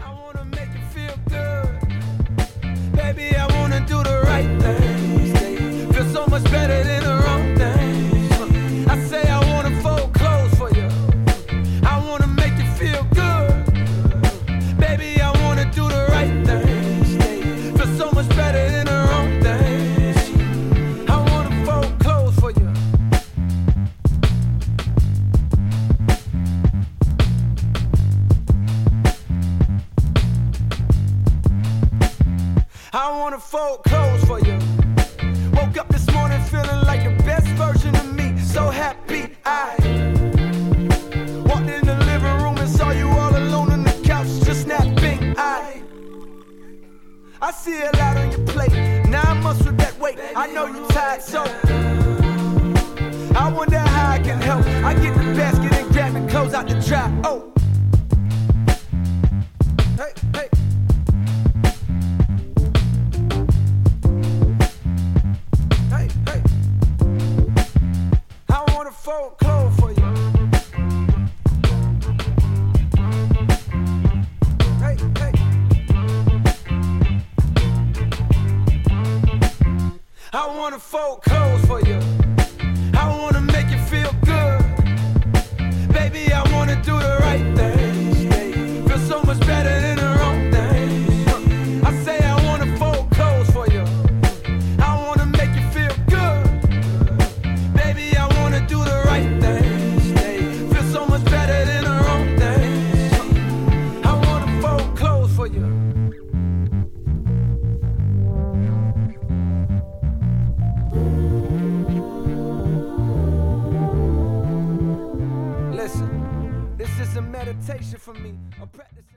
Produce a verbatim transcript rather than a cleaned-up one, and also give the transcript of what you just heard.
I wanna make you feel good. Baby, I wanna do the right thing. Feel so much better than the wrong thing. I say I wanna fold clothes for you. I wanna make you feel good. Baby, I wanna do the right thing. Feel so much better than the wrong thing. I wanna fold clothes for you. I wanna fold clothes for you. Woke up this morning feeling like the best version of me. So happy I walked in the living room and saw you all alone on the couch, just napping. I I see a lot on your plate. Nine months with that weight. I know you tired, so I wonder how I can help. I get the basket and grab the clothes out the drop. Oh, hey, hey. Fold clothes for you. Hey, hey. I wanna fold clothes for you. I wanna make you feel good. Baby, I wanna do the right thing. Feel so much better than the wrong thing. I say I wanna fold clothes for you. I wanna make you feel good. Baby, I wanna do the right thing. Feel so much better than the wrong thing. I wanna fold clothes for you. Listen, this is a meditation for me. A practice.